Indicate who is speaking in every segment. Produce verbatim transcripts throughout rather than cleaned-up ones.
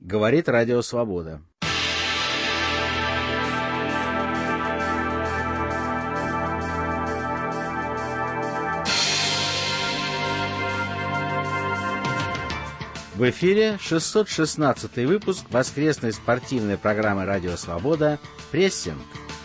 Speaker 1: Говорит Радио Свобода. В эфире шестьсот шестнадцатый выпуск воскресной спортивной программы «Радио Свобода» «Прессинг».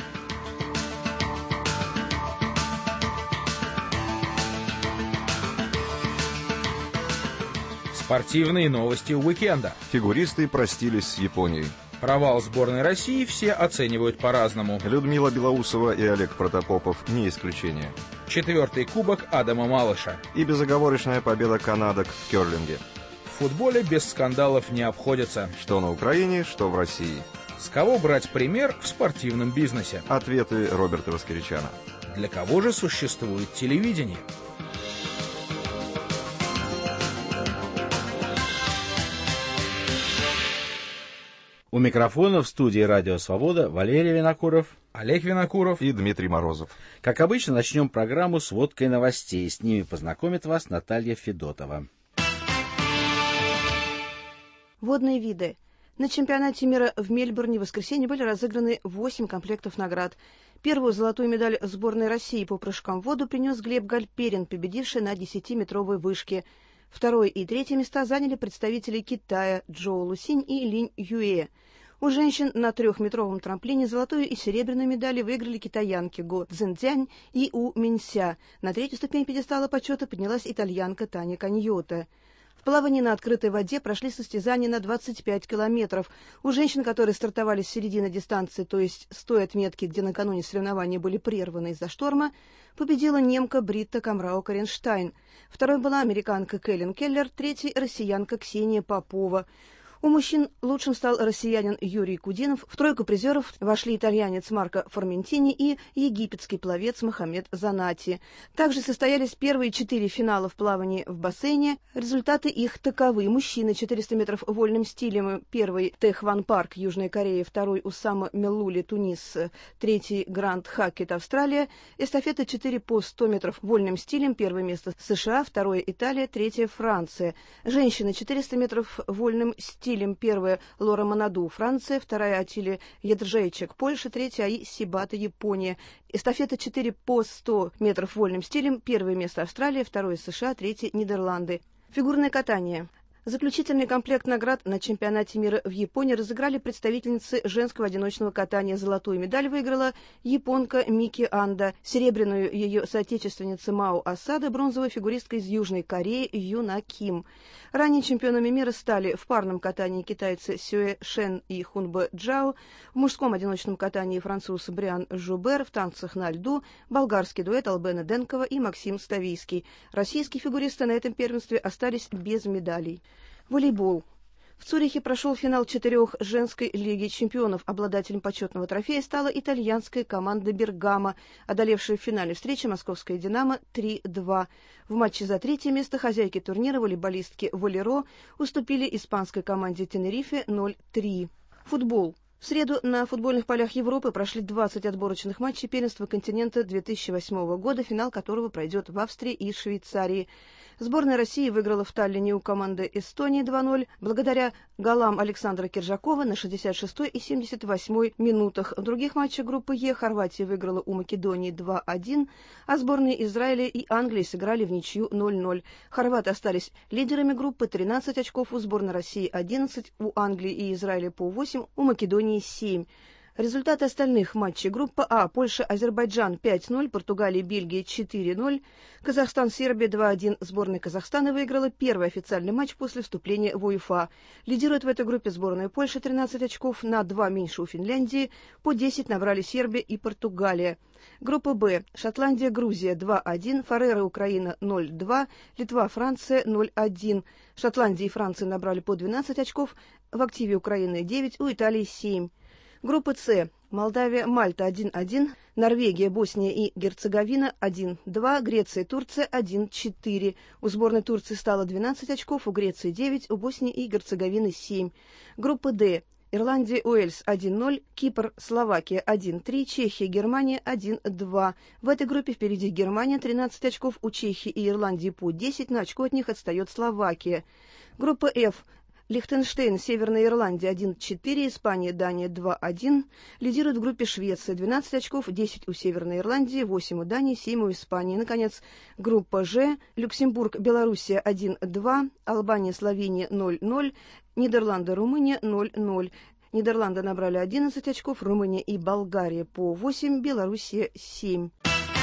Speaker 2: Спортивные новости уикенда.
Speaker 3: Фигуристы простились с Японией.
Speaker 2: Провал сборной России все оценивают по-разному.
Speaker 3: Людмила Белоусова и Олег Протопопов не исключение.
Speaker 2: Четвертый кубок Адама Малыша.
Speaker 3: И безоговорочная победа канадок в керлинге.
Speaker 2: В футболе без скандалов не обходятся.
Speaker 3: Что на Украине, что в России.
Speaker 2: С кого брать пример в спортивном бизнесе?
Speaker 3: Ответы Роберта Воскресчана.
Speaker 2: Для кого же существует телевидение?
Speaker 1: У микрофона в студии «Радио Свобода» Валерий Винокуров,
Speaker 2: Олег Винокуров
Speaker 3: и Дмитрий Морозов.
Speaker 1: Как обычно, начнем программу с сводкой новостей. С ними познакомит вас Наталья Федотова.
Speaker 4: Водные виды. На чемпионате мира в Мельбурне в воскресенье были разыграны восемь комплектов наград. Первую золотую медаль сборной России по прыжкам в воду принес Глеб Гальперин, победивший на десятиметровой вышке. Второе и третье места заняли представители Китая Джоу Лусинь и Линь Юэ. У женщин на трехметровом трамплине золотую и серебряную медали выиграли китаянки Го Цзинцзянь и У Минся. На третью ступень пьедестала почета поднялась итальянка Таня Каньота. В плавании на открытой воде прошли состязания на двадцать пять километров. У женщин, которые стартовали с середины дистанции, то есть с той отметки, где накануне соревнования были прерваны из-за шторма, победила немка Бритта Камрау-Каренштайн. Второй была американка Кэлен Келлер, третьей — россиянка Ксения Попова. У мужчин лучшим стал россиянин Юрий Кудинов. В тройку призеров вошли итальянец Марко Форментини и египетский пловец Мохаммед Занати. Также состоялись первые четыре финала в плавании в бассейне. Результаты их таковы. Мужчины четыреста метров вольным стилем. Первый — Тех Ван Парк, Южная Корея. Второй — Усама Мелули, Тунис. Третий — Гранд Хакет, Австралия. Эстафета четыре по сто метров вольным стилем. Первое место — США, второе — Италия, третье — Франция. Женщины четыреста метров вольным стилем. Первая — Лора Манаду, Франция, вторая — Атилия Едржейчик, Польша, третья — Аи Сибата, Япония. Эстафета четыре по сто метров вольным стилем. Первое место — Австралия, второе — США, третье — Нидерланды. Фигурное катание. Заключительный комплект наград на чемпионате мира в Японии разыграли представительницы женского одиночного катания. Золотую медаль выиграла японка Мики Анда, серебряную ее соотечественница Мао Асада, бронзовая фигуристка из Южной Кореи Юна Ким. Ранее чемпионами мира стали в парном катании китайцы Сюэ Шен и Хунбэ Джао, в мужском одиночном катании француз Бриан Жубер, в танцах на льду болгарский дуэт Албена Денкова и Максим Ставийский. Российские фигуристы на этом первенстве остались без медалей. Волейбол. В Цюрихе прошел финал четырех женской лиги чемпионов. Обладателем почетного трофея стала итальянская команда «Бергамо», одолевшая в финале встречи московское «Динамо» три-два. В матче за третье место хозяйки турнира, волейболистки «Волеро», уступили испанской команде «Тенерифе» ноль-три. Футбол. В среду на футбольных полях Европы прошли двадцать отборочных матчей первенства континента две тысячи восьмого года, финал которого пройдет в Австрии и Швейцарии. Сборная России выиграла в Таллине у команды Эстонии два-ноль благодаря голам Александра Киржакова на шестьдесят шестой и семьдесят восьмой минутах. В других матчах группы Е Хорватия выиграла у Македонии два-один, а сборные Израиля и Англии сыграли в ничью ноль-ноль. Хорваты остались лидерами группы, тринадцать очков, у сборной России одиннадцать, у Англии и Израиля по восемь, у Македонии семь. Результаты остальных матчей. Группа А. Польша, Азербайджан пять-ноль, Португалия, Бельгия четыре-ноль, Казахстан, Сербия два-один. Сборная Казахстана выиграла первый официальный матч после вступления в УЕФА. Лидирует в этой группе сборная Польши, тринадцать очков, на два меньше у Финляндии, по десять набрали Сербия и Португалия. Группа Б. Шотландия, Грузия два-один, Фареры, Украина ноль-два, Литва, Франция ноль-один. Шотландия и Франция набрали по двенадцать очков, в активе Украины девять, у Италии семь. Группа С. Молдавия, Мальта один-один, Норвегия, Босния и Герцеговина один-два, Греция, Турция один-четыре. У сборной Турции стало двенадцать очков, у Греции девять, у Боснии и Герцеговины семь. Группа Д. Ирландия, Уэльс один-ноль, Кипр, Словакия один-три, Чехия, Германия один-два. В этой группе впереди Германия тринадцать очков, у Чехии и Ирландии по десять, на очко от них отстает Словакия. Группа F. Лихтенштейн, Северная Ирландия один четыре, Испания, Дания два один. Лидирует в группе Швеция двенадцать очков, десять у Северной Ирландии, восемь у Дании, семь у Испании. Наконец, группа Ж. Люксембург, Белоруссия один два, Албания, Словения ноль ноль, Нидерланды, Румыния ноль ноль. Нидерланды набрали одиннадцать очков, Румыния и Болгария по восемь, Белоруссия семь.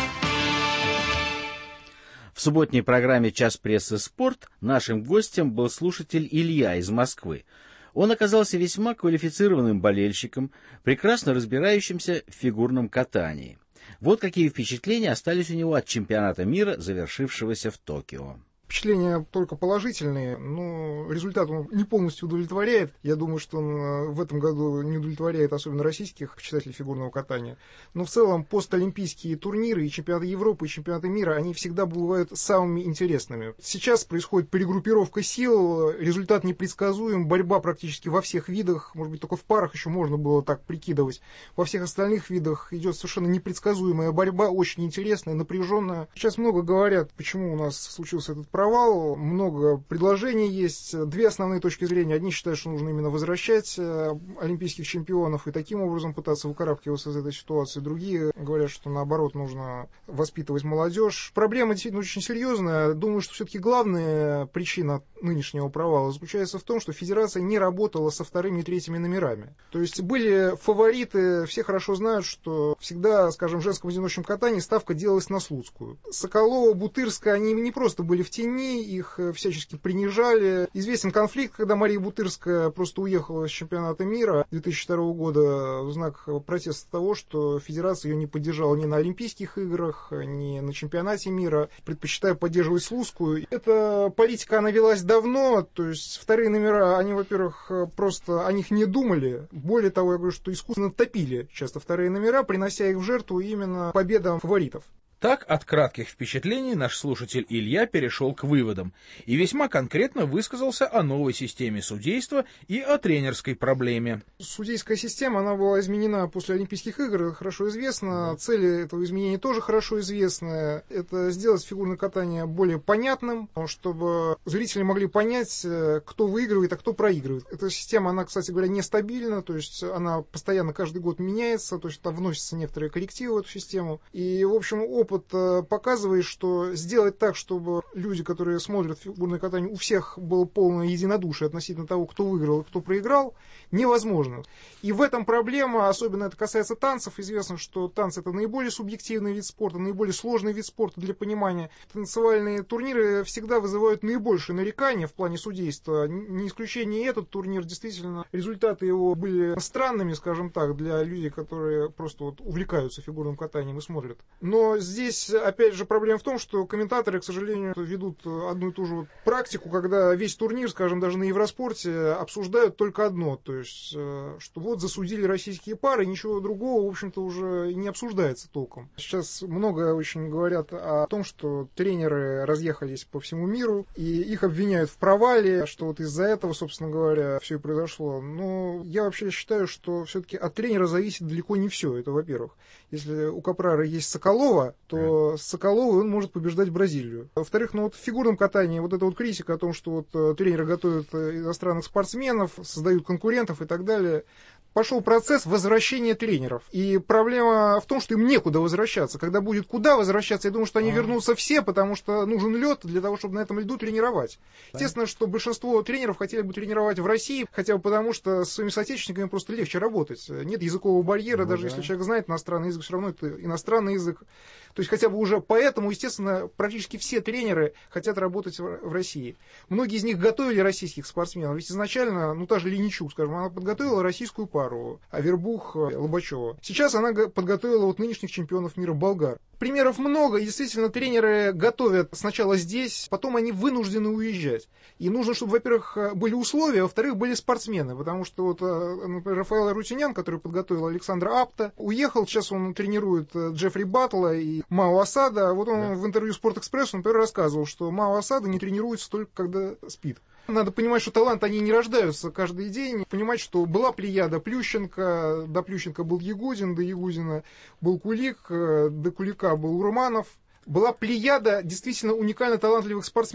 Speaker 1: В субботней программе «Час прессы. Спорт» нашим гостем был слушатель Илья из Москвы. Он оказался весьма квалифицированным болельщиком, прекрасно разбирающимся в фигурном катании. Вот какие впечатления остались у него от чемпионата мира, завершившегося в Токио.
Speaker 5: Впечатления только положительные, но результат он не полностью удовлетворяет. Я думаю, что он в этом году не удовлетворяет особенно российских почитателей фигурного катания. Но в целом постолимпийские турниры и чемпионаты Европы, и чемпионаты мира, они всегда бывают самыми интересными. Сейчас происходит перегруппировка сил, результат непредсказуем, борьба практически во всех видах, может быть, только в парах еще можно было так прикидывать. Во всех остальных видах идет совершенно непредсказуемая борьба, очень интересная, напряженная. Сейчас много говорят, почему у нас случился этот провал, много предложений есть. Две основные точки зрения. Одни считают, что нужно именно возвращать олимпийских чемпионов и таким образом пытаться выкарабкиваться из этой ситуации. Другие говорят, что наоборот нужно воспитывать молодежь. Проблема действительно очень серьезная. Думаю, что все-таки главная причина нынешнего провала заключается в том, что федерация не работала со вторыми и третьими номерами. То есть были фавориты, все хорошо знают, что всегда, скажем, в женском одиночном катании ставка делалась на Слуцкую. Соколова, Бутырская, они не просто были в тени, их всячески принижали. Известен конфликт, когда Мария Бутырская просто уехала с чемпионата мира две тысячи второго года в знак протеста того, что федерация ее не поддержала ни на Олимпийских играх, ни на чемпионате мира, предпочитая поддерживать Слуцкую. Эта политика, она велась давно, то есть вторые номера, они, во-первых, просто о них не думали. Более того, я говорю, что искусственно топили часто вторые номера, принося их в жертву именно победам фаворитов.
Speaker 2: Так, от кратких впечатлений наш слушатель Илья перешел к выводам и весьма конкретно высказался о новой системе судейства и о тренерской проблеме.
Speaker 5: Судейская система, она была изменена после Олимпийских игр, это хорошо известно. Цели этого изменения тоже хорошо известны. Это сделать фигурное катание более понятным, чтобы зрители могли понять, кто выигрывает, а кто проигрывает. Эта система, она, кстати говоря, нестабильна, то есть она постоянно каждый год меняется, то есть там вносятся некоторые коррективы в эту систему. И, в общем, опыт показывает, что сделать так, чтобы люди, которые смотрят фигурное катание, у всех было полное единодушие относительно того, кто выиграл и кто проиграл, невозможно. И в этом проблема, особенно это касается танцев. Известно, что танцы — это наиболее субъективный вид спорта, наиболее сложный вид спорта для понимания. Танцевальные турниры всегда вызывают наибольшие нарекания в плане судейства. Не исключение и этот турнир. Действительно, результаты его были странными, скажем так, для людей, которые просто вот увлекаются фигурным катанием и смотрят. Но здесь, опять же, проблема в том, что комментаторы, к сожалению, ведут одну и ту же вот практику, когда весь турнир, скажем, даже на Евроспорте, обсуждают только одно. То есть, что вот засудили российские пары, ничего другого, в общем-то, уже не обсуждается толком. Сейчас много очень говорят о том, что тренеры разъехались по всему миру, и их обвиняют в провале, что вот из-за этого, собственно говоря, все и произошло. Но я вообще считаю, что все-таки от тренера зависит далеко не все. Это, во-первых. Если у Капрара есть Соколова, то с Соколовой он может побеждать Бразилию. Во-вторых, ну вот в фигурном катании вот эта вот критика о том, что вот тренеры готовят иностранных спортсменов, создают конкурентов и так далее. Пошел процесс возвращения тренеров. И проблема в том, что им некуда возвращаться. Когда будет куда возвращаться, я думаю, что они вернутся все, потому что нужен лед для того, чтобы на этом льду тренировать. Естественно, что большинство тренеров хотели бы тренировать в России, хотя бы потому, что с своими соотечественниками просто легче работать. Нет языкового барьера, ну, даже да. Если человек знает иностранный язык, все равно это иностранный язык. То есть хотя бы уже поэтому, естественно, практически все тренеры хотят работать в России. Многие из них готовили российских спортсменов. Ведь изначально, ну та же Линичук, скажем, она подготовила российскую пару, Авербух, Лобачева. Сейчас она подготовила вот нынешних чемпионов мира болгар. Примеров много, и действительно тренеры готовят сначала здесь, потом они вынуждены уезжать. И нужно, чтобы, во-первых, были условия, а во-вторых, были спортсмены. Потому что вот, например, Рафаэл Арутюнян, который подготовил Александра Апта, уехал, сейчас он тренирует Джеффри Баттла и Мао Асада. Вот он да. в интервью Спортэкспрессу, например, рассказывал, что Мао Асада не тренируется только когда спит. Надо понимать, что таланты, они не рождаются каждый день. Понимать, что была плеяда Плющенко, до Плющенко был Ягудин, до Ягудина был Кулик, до Кулика был Урманов. Была плеяда действительно уникально талантливых спортсменов.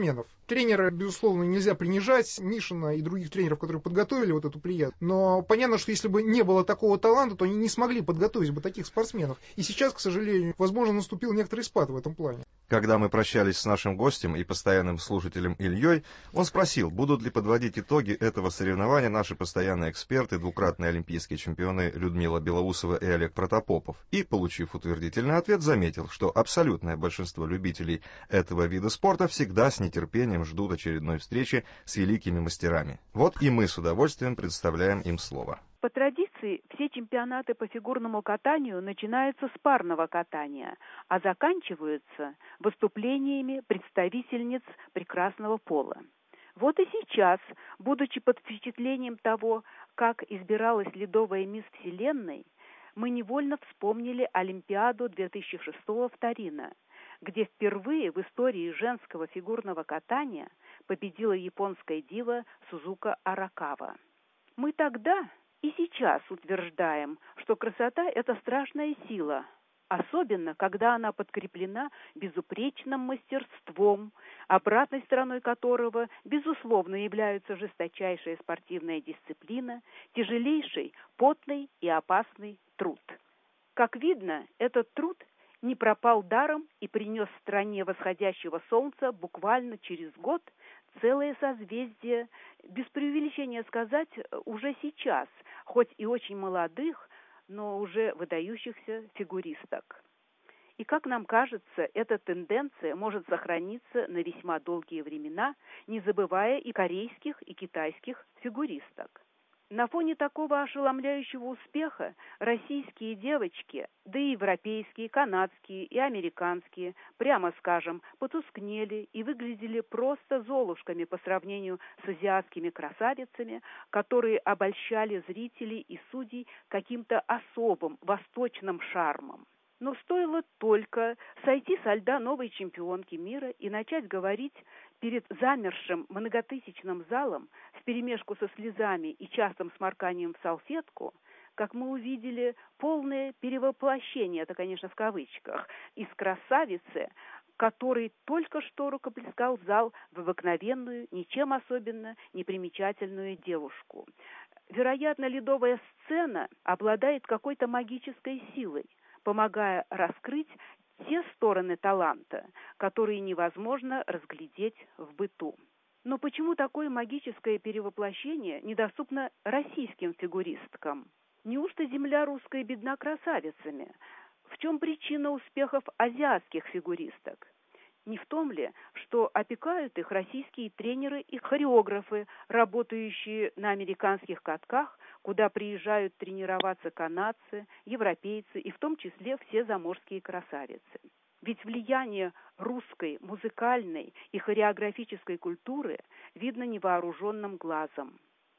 Speaker 5: Тренера, безусловно, нельзя принижать, Мишина и других тренеров, которые подготовили вот эту плеяду. Но понятно, что если бы не было такого таланта, то они не смогли подготовить бы таких спортсменов. И сейчас, к сожалению, возможно, наступил некоторый спад в этом плане.
Speaker 3: Когда мы прощались с нашим гостем и постоянным слушателем Ильей, он спросил, будут ли подводить итоги этого соревнования наши постоянные эксперты, двукратные олимпийские чемпионы Людмила Белоусова и Олег Протопопов. И, получив утвердительный ответ, заметил, что абсолютное большинство любителей этого вида спорта всегда с нетерпением ждут очередной встречи с великими мастерами. Вот и мы с удовольствием представляем им слово.
Speaker 6: По традиции, все чемпионаты по фигурному катанию начинаются с парного катания, а заканчиваются выступлениями представительниц прекрасного пола. Вот и сейчас, будучи под впечатлением того, как избиралась ледовая мисс Вселенной, мы невольно вспомнили Олимпиаду две тысячи шестого в Торино, где впервые в истории женского фигурного катания победила японская дива Сузука Аракава. Мы тогда и сейчас утверждаем, что красота – это страшная сила, особенно когда она подкреплена безупречным мастерством, обратной стороной которого, безусловно, являются жесточайшая спортивная дисциплина, тяжелейший, потный и опасный труд. Как видно, этот труд не пропал даром и принес стране восходящего солнца буквально через год целое созвездие, без преувеличения сказать, уже сейчас, хоть и очень молодых, но уже выдающихся фигуристок. И, как нам кажется, эта тенденция может сохраниться на весьма долгие времена, не забывая и корейских, и китайских фигуристок. На фоне такого ошеломляющего успеха российские девочки, да и европейские, канадские и американские, прямо скажем, потускнели и выглядели просто золушками по сравнению с азиатскими красавицами, которые обольщали зрителей и судей каким-то особым восточным шармом. Но стоило только сойти со льда новой чемпионки мира и начать говорить перед замершим многотысячным залом вперемешку со слезами и частым сморканием в салфетку, как мы увидели полное перевоплощение, это, конечно, в кавычках, из красавицы, который только что рукоплескал зал в обыкновенную, ничем особенно не примечательную девушку. Вероятно, ледовая сцена обладает какой-то магической силой, помогая раскрыть те стороны таланта, которые невозможно разглядеть в быту. Но почему такое магическое перевоплощение недоступно российским фигуристкам? Неужто земля русская бедна красавицами? В чем причина успехов азиатских фигуристок? Не в том ли, что опекают их российские тренеры и хореографы, работающие на американских катках, куда приезжают тренироваться канадцы, европейцы и в том числе все заморские красавицы? Ведь влияние русской музыкальной и хореографической культуры видно невооруженным глазом.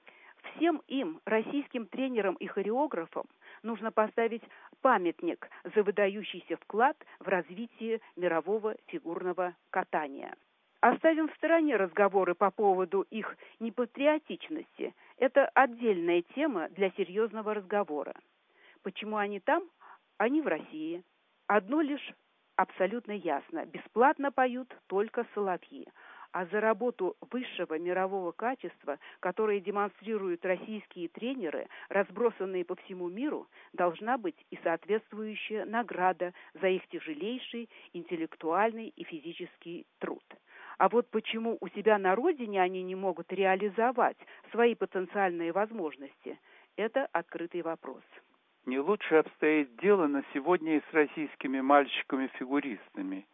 Speaker 6: Всем им, российским тренерам и хореографам, нужно поставить памятник за выдающийся вклад в развитие мирового фигурного катания. Оставим в стороне разговоры по поводу их непатриотичности. Это отдельная тема для серьезного разговора. Почему они там, а не в России? Одно лишь абсолютно ясно. Бесплатно поют только соловьи. А за работу высшего мирового качества, которое демонстрируют российские тренеры, разбросанные по всему миру, должна быть и соответствующая награда за их тяжелейший интеллектуальный и физический труд. А вот почему у себя на родине они не могут реализовать свои потенциальные возможности, это открытый вопрос.
Speaker 7: Не лучше обстоит дело на сегодня и с российскими мальчиками-фигуристами.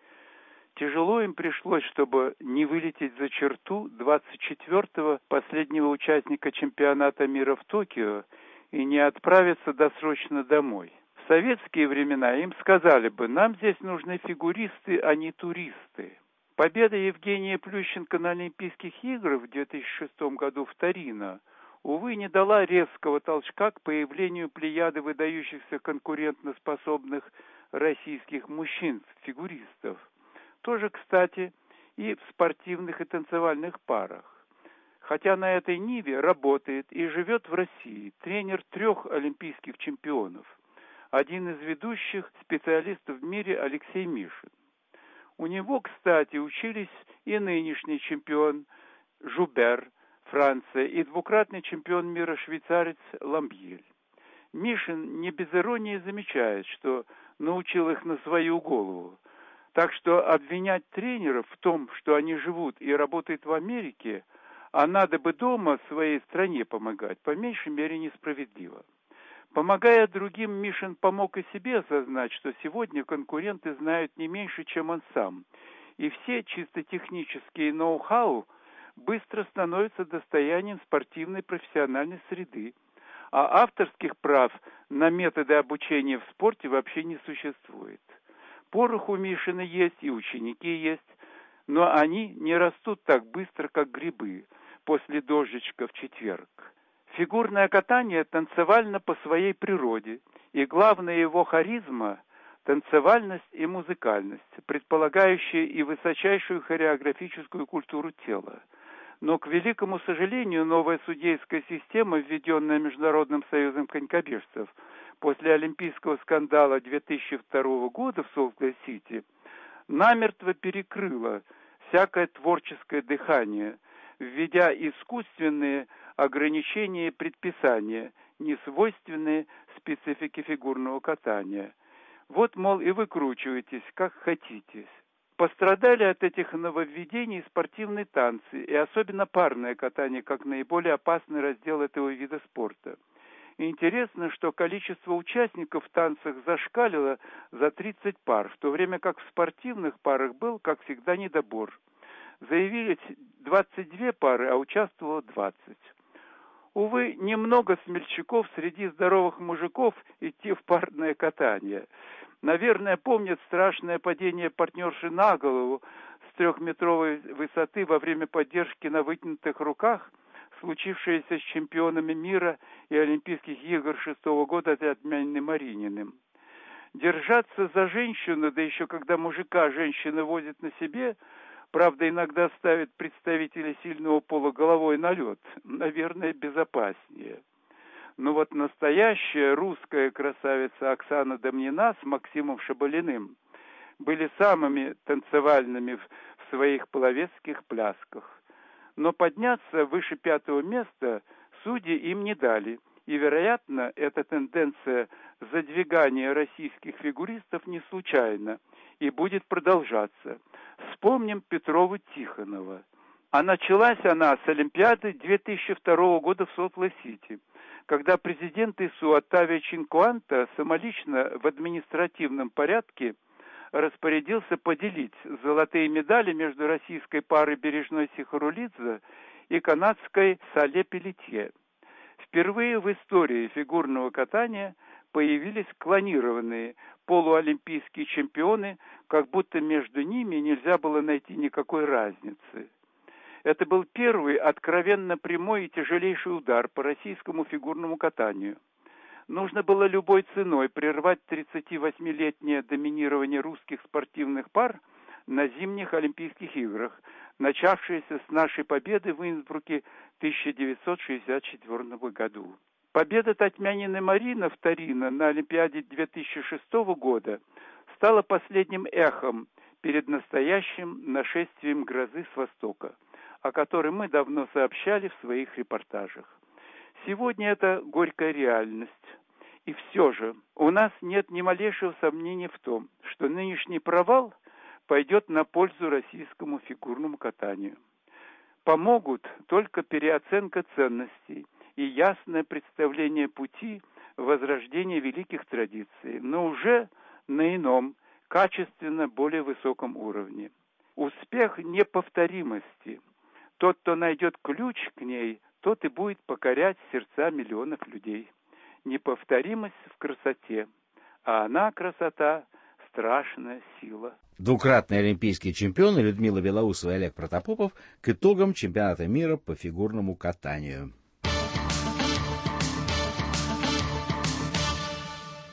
Speaker 7: Тяжело им пришлось, чтобы не вылететь за черту двадцать четвёртого последнего участника чемпионата мира в Токио и не отправиться досрочно домой. В советские времена им сказали бы: нам здесь нужны фигуристы, а не туристы. Победа Евгения Плющенко на Олимпийских играх в две тысячи шестом году в Торино, увы, не дала резкого толчка к появлению плеяды выдающихся конкурентоспособных российских мужчин-фигуристов. Тоже, кстати, и в спортивных и танцевальных парах. Хотя на этой ниве работает и живет в России тренер трех олимпийских чемпионов, один из ведущих специалистов в мире Алексей Мишин. У него, кстати, учились и нынешний чемпион Жубер, Франция, и двукратный чемпион мира швейцарец Ламбьель. Мишин не без иронии замечает, что научил их на свою голову. Так что обвинять тренеров в том, что они живут и работают в Америке, а надо бы дома своей стране помогать, по меньшей мере несправедливо. Помогая другим, Мишин помог и себе осознать, что сегодня конкуренты знают не меньше, чем он сам. И все чисто технические ноу-хау быстро становятся достоянием спортивной профессиональной среды. А авторских прав на методы обучения в спорте вообще не существует. Порох у Мишина есть и ученики есть, но они не растут так быстро, как грибы после дождичка в четверг. Фигурное катание танцевально по своей природе, и главная его харизма – танцевальность и музыкальность, предполагающая и высочайшую хореографическую культуру тела. Но, к великому сожалению, новая судейская система, введенная Международным союзом конькобежцев после олимпийского скандала две тысячи второго года в Солт-Лейк-Сити, намертво перекрыла всякое творческое дыхание, введя искусственные ограничения и предписания, несвойственные специфике фигурного катания. Вот, мол, и выкручивайтесь, как хотите. Пострадали от этих нововведений спортивные танцы, и особенно парное катание, как наиболее опасный раздел этого вида спорта. И интересно, что количество участников в танцах зашкалило за тридцать пар, в то время как в спортивных парах был, как всегда, недобор. Заявились двадцать две пары, а участвовало двадцать. Увы, немного смельчаков среди здоровых мужиков идти в парное катание. Наверное, помнят страшное падение партнерши на голову с трехметровой высоты во время поддержки на вытянутых руках, случившееся с чемпионами мира и Олимпийских игр шестого года Татьяной Марининым. Держаться за женщину, да еще когда мужика женщина возит на себе, правда, иногда ставит представителей сильного пола головой на лед, наверное, безопаснее. Но вот настоящая русская красавица Оксана Домнина с Максимом Шабалиным были самыми танцевальными в своих половецких плясках. Но подняться выше пятого места судьи им не дали, и, вероятно, эта тенденция задвигания российских фигуристов не случайна и будет продолжаться. Вспомним Петрова-Тихонова. А началась она с Олимпиады две тысячи второго года в Солт-Лейк-Сити, когда президент ИСУ Оттавио Чинкуанта самолично в административном порядке распорядился поделить золотые медали между российской парой Бережной Сихорулидзе и канадской Сале Пелетье. Впервые в истории фигурного катания появились клонированные полуолимпийские чемпионы, как будто между ними нельзя было найти никакой разницы. Это был первый откровенно прямой и тяжелейший удар по российскому фигурному катанию. Нужно было любой ценой прервать тридцативосьмилетнее доминирование русских спортивных пар на зимних Олимпийских играх, начавшееся с нашей победы в Инсбруке в тысяча девятьсот шестьдесят четвёртом году. Победа Татьянины Марина в Торино на Олимпиаде две тысячи шестого года стала последним эхом перед настоящим нашествием грозы с востока, о которой мы давно сообщали в своих репортажах. Сегодня это горькая реальность. И все же у нас нет ни малейшего сомнения в том, что нынешний провал пойдет на пользу российскому фигурному катанию. Помогут только переоценка ценностей и ясное представление пути возрождения великих традиций, но уже на ином, качественно более высоком уровне. Успех неповторимости. Тот, кто найдет ключ к ней, тот и будет покорять сердца миллионов людей. Неповторимость в красоте, а она, красота, страшная сила.
Speaker 1: Двукратные олимпийские чемпионы Людмила Белоусова и Олег Протопопов к итогам чемпионата мира по фигурному катанию.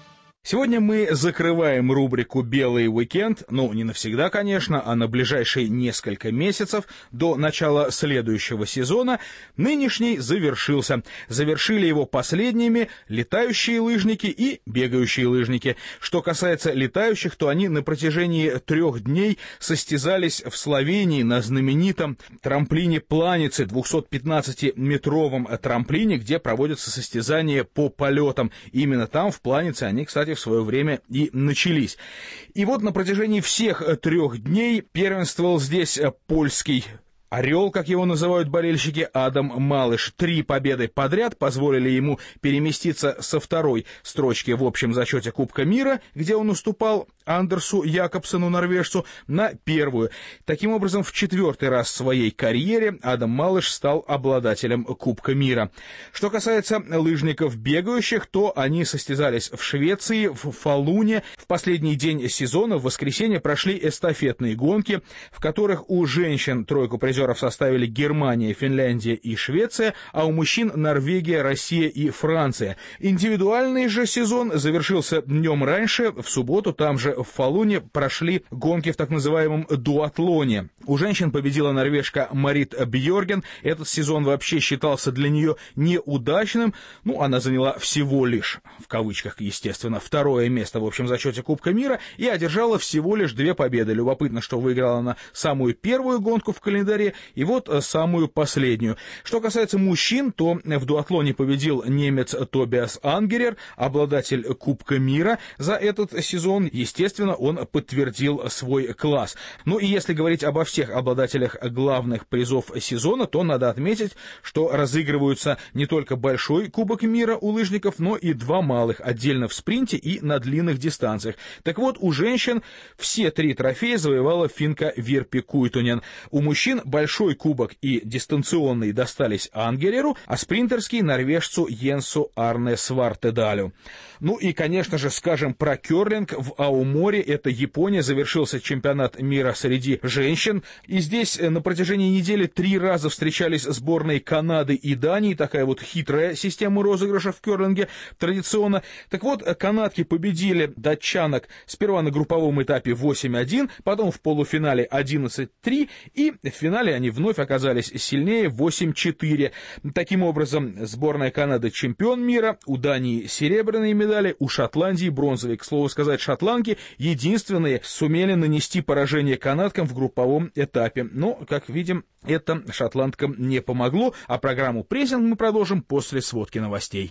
Speaker 2: Сегодня мы закрываем рубрику «Белый уикенд», ну, не навсегда, конечно, а на ближайшие несколько месяцев до начала следующего сезона. Нынешний завершился. Завершили его последними летающие лыжники и бегающие лыжники. Что касается летающих, то они на протяжении трех дней состязались в Словении на знаменитом трамплине Планицы, двухсотпятнадцатиметровом трамплине, где проводятся состязания по полетам. Именно там, в Планице, они, кстати, в свое время и начались. И вот на протяжении всех трех дней первенствовал здесь польский «Орел», как его называют болельщики, Адам Малыш. Три победы подряд позволили ему переместиться со второй строчки в общем зачете Кубка мира, где он уступал Андерсу Якобсену, норвежцу, на первую. Таким образом, в четвертый раз в своей карьере Адам Малыш стал обладателем Кубка мира. Что касается лыжников бегающих, то они состязались в Швеции, в Фалуне. В последний день сезона, в воскресенье, прошли эстафетные гонки, в которых у женщин тройку призеров составили Германия, Финляндия и Швеция, а у мужчин Норвегия, Россия и Франция. Индивидуальный же сезон завершился днем раньше, в субботу, там же в Фалуне прошли гонки в так называемом дуатлоне. У женщин победила норвежка Марит Бьорген. Этот сезон вообще считался для нее неудачным. Ну, она заняла всего лишь, в кавычках, естественно, второе место в общем зачете Кубка мира и одержала всего лишь две победы. Любопытно, что выиграла она самую первую гонку в календаре и вот самую последнюю. Что касается мужчин, то в дуатлоне победил немец Тобиас Ангерер, обладатель Кубка мира за этот сезон. Естественно, он подтвердил свой класс. Ну и если говорить обо всех обладателях главных призов сезона, то надо отметить, что разыгрываются не только большой Кубок мира у лыжников, но и два малых, отдельно в спринте и на длинных дистанциях. Так вот, у женщин все три трофея завоевала финка Вирпи Куйтунен. У мужчин большой кубок и дистанционный достались Ангереру, а спринтерский — норвежцу Йенсу Арне Свартедалю. Ну и, конечно же, скажем про керлинг. В Аоморе, это Япония, завершился чемпионат мира среди женщин. И здесь на протяжении недели три раза встречались сборные Канады и Дании. Такая вот хитрая система розыгрыша в керлинге традиционно. Так вот, канадки победили датчанок сперва на групповом этапе восемь один, потом в полуфинале одиннадцать три, и в финале они вновь оказались сильнее восемь четыре. Таким образом, сборная Канады чемпион мира, у Дании серебряные медали, у Шотландии бронзовые. К слову сказать, шотландки единственные сумели нанести поражение канадкам в групповом этапе. Но, как видим, это шотландкам не помогло, а программу «Прессинг» мы продолжим после сводки новостей.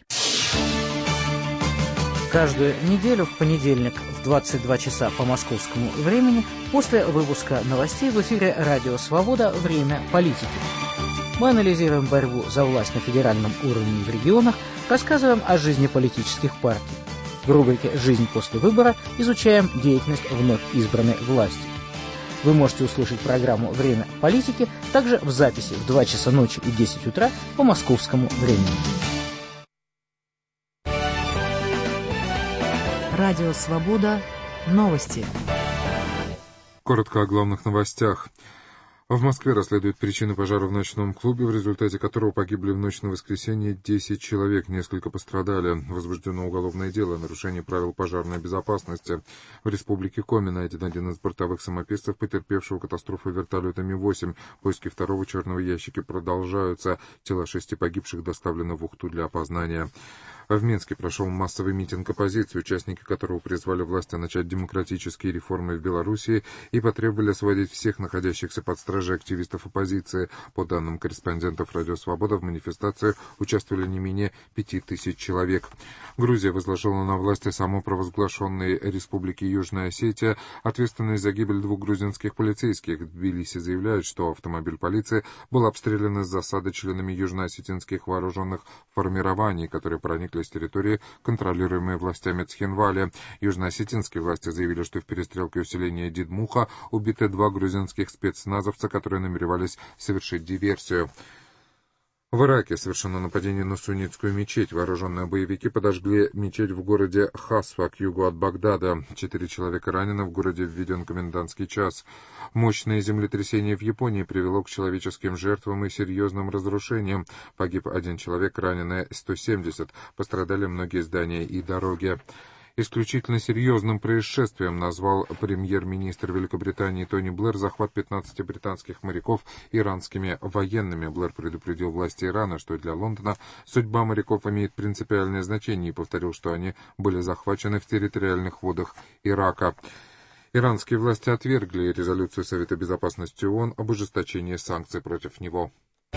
Speaker 8: Каждую неделю в понедельник в двадцать два часа по московскому времени после выпуска новостей в эфире «Радио Свобода. Время политики». Мы анализируем борьбу за власть на федеральном уровне и в регионах, рассказываем о жизни политических партий. В рубрике «Жизнь после выбора» изучаем деятельность вновь избранной власти. Вы можете услышать программу «Время политики» также в записи в два часа ночи и десять утра по московскому времени.
Speaker 9: Радио «Свобода». Новости.
Speaker 10: Коротко о главных новостях. В Москве расследуют причины пожара в ночном клубе, в результате которого погибли в ночь на воскресенье десять человек, несколько пострадали. Возбуждено уголовное дело о нарушении правил пожарной безопасности. В республике Коми найден один из бортовых самописцев, потерпевшего катастрофу вертолета Ми восемь. Поиски второго черного ящика продолжаются. Тела шести погибших доставлены в Ухту для опознания. В Минске прошел массовый митинг оппозиции, участники которого призвали власти начать демократические реформы в Белоруссии и потребовали освободить всех находящихся под стражей активистов оппозиции. По данным корреспондентов «Радио Свобода», в манифестации участвовали не менее пяти тысяч человек. Грузия возложила на власти самопровозглашенной Республики Южная Осетия ответственность за гибель двух грузинских полицейских. В Тбилиси заявляют, что автомобиль полиции был обстрелян из засады членами южноосетинских вооруженных формирований, которые проникли с территории, контролируемой властями Цхинвали. Южноосетинские власти заявили, что в перестрелке усиления Дидмуха убиты два грузинских спецназовца, которые намеревались совершить диверсию. В Ираке совершено нападение на суннитскую мечеть. Вооруженные боевики подожгли мечеть в городе Хасфа, к югу от Багдада. Четыре человека ранены, в городе введен комендантский час. Мощное землетрясение в Японии привело к человеческим жертвам и серьезным разрушениям. Погиб один человек, ранены сто семьдесят. Пострадали многие здания и дороги. Исключительно серьезным происшествием назвал премьер-министр Великобритании Тони Блэр захват пятнадцати британских моряков иранскими военными. Блэр предупредил власти Ирана, что для Лондона судьба моряков имеет принципиальное значение, и повторил, что они были захвачены в территориальных водах Ирака. Иранские власти отвергли резолюцию Совета Безопасности ООН об ужесточении санкций против него.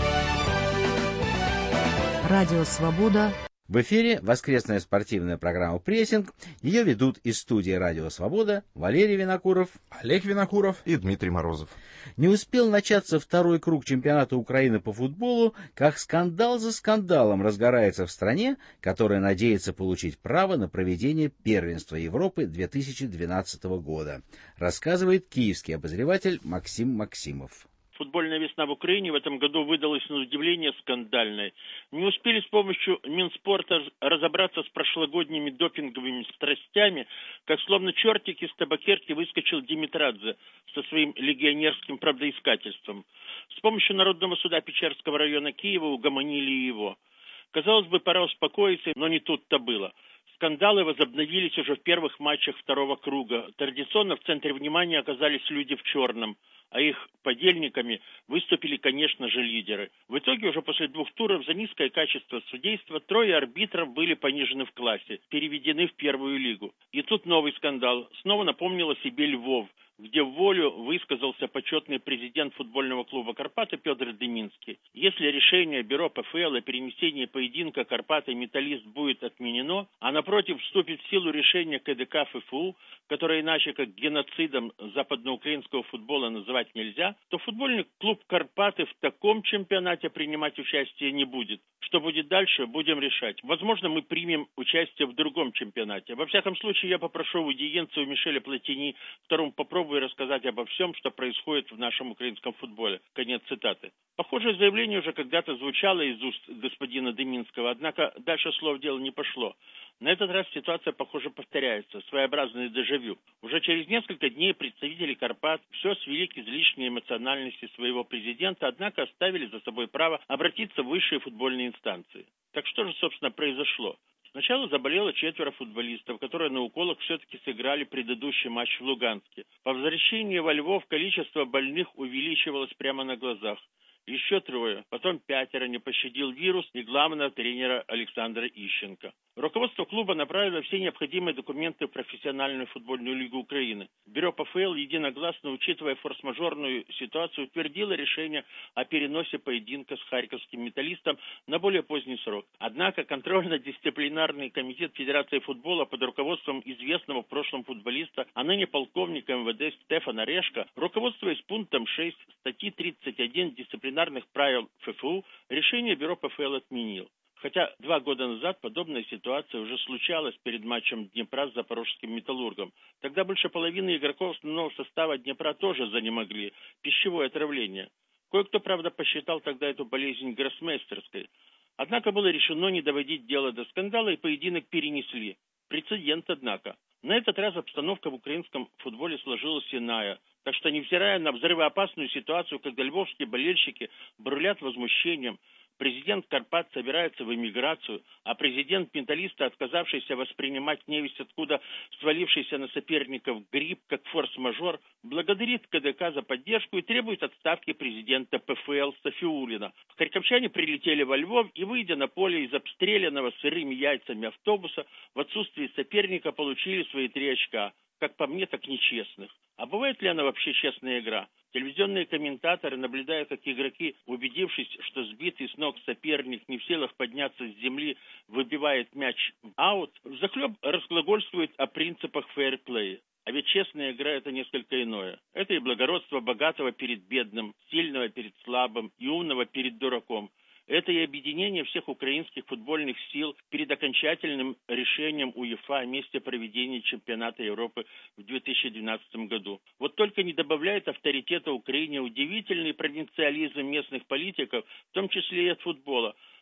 Speaker 9: Радио «Свобода».
Speaker 1: В эфире воскресная спортивная программа «Прессинг». Ее ведут из студии «Радио Свобода» Валерий Винокуров,
Speaker 2: Олег Винокуров
Speaker 3: и Дмитрий Морозов.
Speaker 1: Не успел начаться второй круг чемпионата Украины по футболу, как скандал за скандалом разгорается в стране, которая надеется получить право на проведение первенства Европы две тысячи двенадцатого года, рассказывает киевский обозреватель Максим Максимов.
Speaker 11: Футбольная весна в Украине в этом году выдалась на удивление скандальной. Не успели с помощью Минспорта разобраться с прошлогодними допинговыми страстями, как словно чертик из табакерки выскочил Димитрадзе со своим легионерским правдоискательством. С помощью Народного суда Печерского района Киева угомонили его. Казалось бы, пора успокоиться, но не тут-то было. Скандалы возобновились уже в первых матчах второго круга. Традиционно в центре внимания оказались люди в черном, а их подельниками выступили, конечно же, лидеры. В итоге уже после двух туров за низкое качество судейства трое арбитров были понижены в классе, переведены в первую лигу. И тут новый скандал. Снова напомнил о себе Львов, где в волю высказался почетный президент футбольного клуба «Карпаты» Петр Деминский. Если решение бюро ПФЛ о перенесении поединка «Карпаты» и «Металлист» будет отменено, а напротив вступит в силу решение КДК ФФУ, которое иначе как геноцидом западноукраинского футбола называть нельзя, то футбольный клуб «Карпаты» в таком чемпионате принимать участие не будет. Что будет дальше, будем решать. Возможно, мы примем участие в другом чемпионате. Во всяком случае, я попрошу аудиенцию Мишеля Платини, второму попробую рассказать обо всем, что происходит в нашем украинском футболе. Конец цитаты. Похожее заявление уже когда-то звучало из уст господина Деминского, однако дальше слов дело не пошло. На этот раз ситуация, похоже, повторяется, своеобразный дежавю. Уже через несколько дней представители Карпат все свели к излишней эмоциональности своего президента, однако оставили за собой право обратиться в высшие футбольные инстанции. Так что же, собственно, произошло? Сначала заболело четверо футболистов, которые на уколах все-таки сыграли предыдущий матч в Луганске. По возвращении во Львов количество больных увеличивалось прямо на глазах. Еще трое, потом пятеро не пощадил вирус и главного тренера Александра Ищенко. Руководство клуба направило все необходимые документы в профессиональную футбольную лигу Украины. Бюро ПФЛ, единогласно учитывая форс-мажорную ситуацию, утвердило решение о переносе поединка с харьковским «Металлистом» на более поздний срок. Однако контрольно-дисциплинарный комитет Федерации футбола под руководством известного в прошлом футболиста, а ныне полковника МВД Стефана Решка, руководствуясь пунктом шесть статьи тридцать один дисциплинарных правил ФФУ, решение бюро ПФЛ отменил. Хотя два года назад подобная ситуация уже случалась перед матчем Днепра с запорожским «Металлургом». Тогда больше половины игроков основного состава Днепра тоже занемогли. Пищевое отравление. Кое-кто, правда, посчитал тогда эту болезнь гроссмейстерской. Однако было решено не доводить дело до скандала, и поединок перенесли. Прецедент, однако. На этот раз обстановка в украинском футболе сложилась иная. Так что, невзирая на взрывоопасную ситуацию, когда львовские болельщики бурлят возмущением, президент Карпат собирается в эмиграцию, а президент «Металлиста», отказавшийся воспринимать невесть откуда свалившийся на соперников грипп как форс-мажор, благодарит КДК за поддержку и требует отставки президента ПФЛ Сафиуллина. Харьковчане прилетели во Львов и, выйдя на поле из обстрелянного сырыми яйцами автобуса, в отсутствии соперника получили свои три очка. Как по мне, так нечестных. А бывает ли она вообще честная игра? Телевизионные комментаторы, наблюдая, как игроки, убедившись, что сбитый с ног соперник не в силах подняться с земли, выбивает мяч в аут, взахлеб разглагольствуют о принципах фейерплея. А ведь честная игра – это несколько иное. Это и благородство богатого перед бедным, сильного перед слабым и умного перед дураком. Это и объединение всех украинских футбольных сил перед окончательным решением УЕФА о месте проведения чемпионата Европы в две тысячи двенадцатом году. Вот только не добавляет авторитета Украине удивительный провинциализм местных политиков, в том числе и от футбола.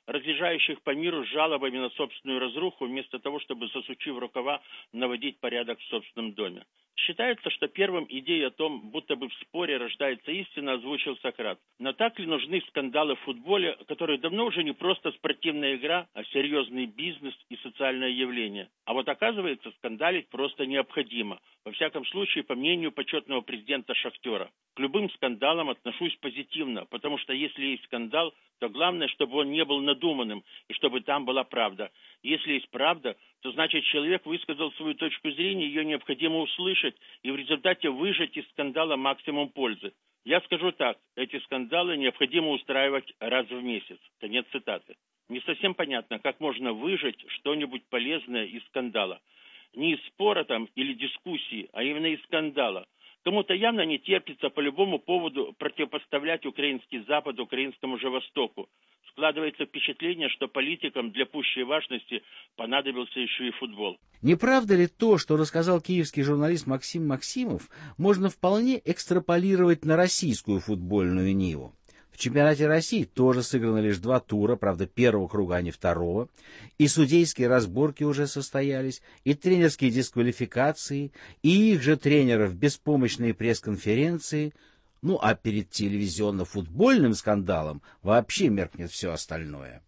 Speaker 11: разъезжающих по миру с жалобами на собственную разруху, вместо того, чтобы, засучив рукава, наводить порядок в собственном доме. Считается, что первым идею о том, будто бы в споре рождается истина, озвучил Сократ. Но так ли нужны скандалы в футболе, которые давно уже не просто спортивная игра, а серьезный бизнес и социальное явление? А вот оказывается, скандалить просто необходимо. Во всяком случае, по мнению почетного президента «Шахтера». К любым скандалам отношусь позитивно, потому что если есть скандал, то главное, чтобы он не был надуманным и чтобы там была правда. Если есть правда, то значит человек высказал свою точку зрения, ее необходимо услышать и в результате выжать из скандала максимум пользы. Я скажу так, эти скандалы необходимо устраивать раз в месяц. Конец цитаты. Не совсем понятно, как можно выжать что-нибудь полезное из скандала. Не из спора там или дискуссии, а именно из скандала. Кому-то явно не терпится по любому поводу противопоставлять украинский Запад украинскому же Востоку. Складывается впечатление, что политикам для пущей важности понадобился еще и футбол.
Speaker 1: Не правда ли то, что рассказал киевский журналист Максим Максимов, можно вполне экстраполировать на российскую футбольную ниву? В чемпионате России тоже сыграно лишь два тура, правда, первого круга, а не второго. И судейские разборки уже состоялись, и тренерские дисквалификации, и их же тренеров беспомощные пресс-конференции. Ну, а перед телевизионно-футбольным скандалом вообще меркнет все остальное.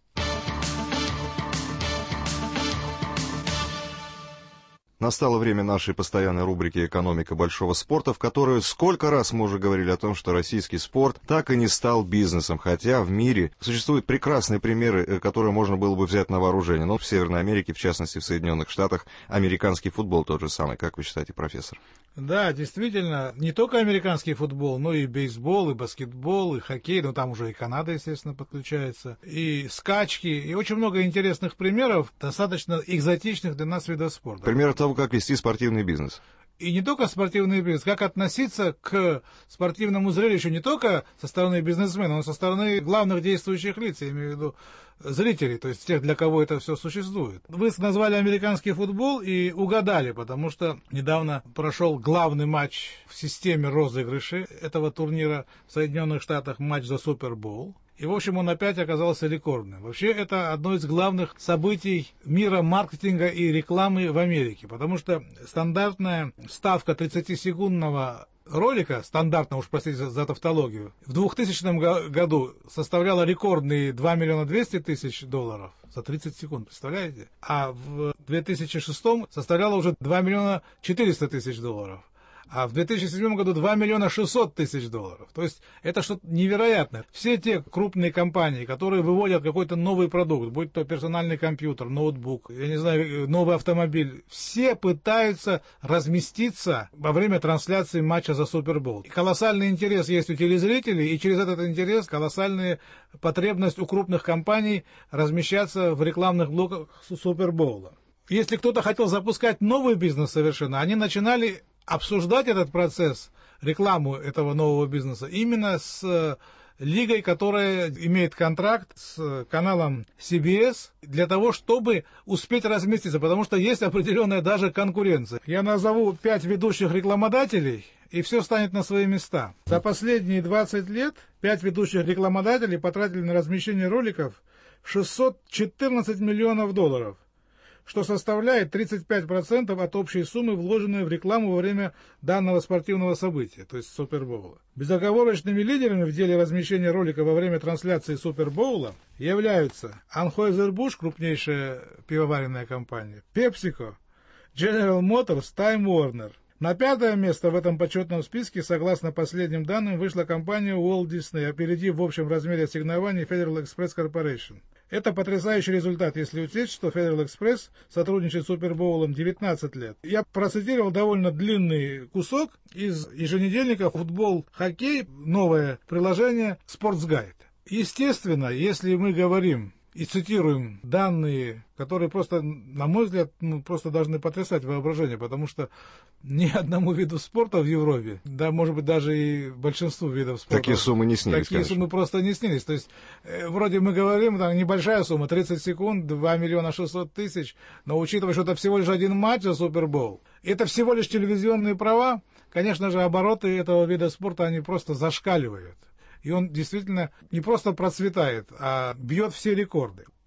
Speaker 3: Настало время нашей постоянной рубрики «Экономика большого спорта», в которой сколько раз мы уже говорили о том, что российский спорт так и не стал бизнесом, хотя в мире существуют прекрасные примеры, которые можно было бы взять на вооружение. Но в Северной Америке, в частности в Соединенных Штатах, американский футбол тот же самый. Как вы считаете, профессор?
Speaker 12: Да, действительно, не только американский футбол, но и бейсбол, и баскетбол, и хоккей, ну там уже и Канада, естественно, подключается, и скачки, и очень много интересных примеров, достаточно экзотичных для нас видов спорта.
Speaker 3: Пример того, как вести спортивный бизнес.
Speaker 12: И не только спортивный бизнес, как относиться к спортивному зрелищу не только со стороны бизнесмена, но со стороны главных действующих лиц, я имею в виду зрителей, то есть тех, для кого это все существует. Вы назвали американский футбол и угадали, потому что недавно прошел главный матч в системе розыгрышей этого турнира в Соединенных Штатах, матч за Супербоул. И, в общем, он опять оказался рекордным. Вообще, это одно из главных событий мира маркетинга и рекламы в Америке, потому что стандартная ставка тридцатисекундного ролика, стандартно, уж простите за, за тавтологию, в двухтысячном году составляла рекордные два миллиона двести тысяч долларов за тридцать секунд, представляете? А в две тысячи шестом составляла уже два миллиона четыреста тысяч долларов. А в две тысячи седьмом году два миллиона шестьсот тысяч долларов. То есть это что-то невероятное. Все те крупные компании, которые выводят какой-то новый продукт, будь то персональный компьютер, ноутбук, я не знаю, новый автомобиль, все пытаются разместиться во время трансляции матча за Супербоул. Колоссальный интерес есть у телезрителей, и через этот интерес колоссальная потребность у крупных компаний размещаться в рекламных блоках Супербоула. Если кто-то хотел запускать новый бизнес совершенно, они начинали обсуждать этот процесс, рекламу этого нового бизнеса, именно с лигой, которая имеет контракт с каналом си би эс, для того, чтобы успеть разместиться, потому что есть определенная даже конкуренция. Я назову пять ведущих рекламодателей, и все станет на свои места. За последние двадцать лет пять ведущих рекламодателей потратили на размещение роликов шестьсот четырнадцать миллионов долларов, что составляет тридцать пять процентов от общей суммы, вложенной в рекламу во время данного спортивного события, то есть Супербоула. Безоговорочными лидерами в деле размещения ролика во время трансляции Супербоула являются Anheuser-Busch, крупнейшая пивоваренная компания, PepsiCo, General Motors, Time Warner. На пятое место в этом почетном списке, согласно последним данным, вышла компания Walt Disney, опередив в общем размере ассигнований Federal Express Corporation. Это потрясающий результат, если учесть, что Federal Express сотрудничает с Супербоулом девятнадцать лет. Я процитировал довольно длинный кусок из еженедельника «Футбол, хоккей», новое приложение Sports Guide. Естественно, если мы говорим и цитируем данные, которые просто, на мой взгляд, ну, просто должны потрясать воображение, потому что ни одному виду спорта в Европе, да, может быть, даже и большинству видов спорта,
Speaker 3: такие суммы не снились,
Speaker 12: Такие
Speaker 3: конечно.
Speaker 12: суммы просто не снились. То есть, э, вроде мы говорим, там, небольшая сумма, тридцать секунд, два миллиона шестьсот тысяч, но учитывая, что это всего лишь один матч за Супербоул, это всего лишь телевизионные права, конечно же, обороты этого вида спорта, они просто зашкаливают. И он действительно не просто процветает, а бьет все рекорды.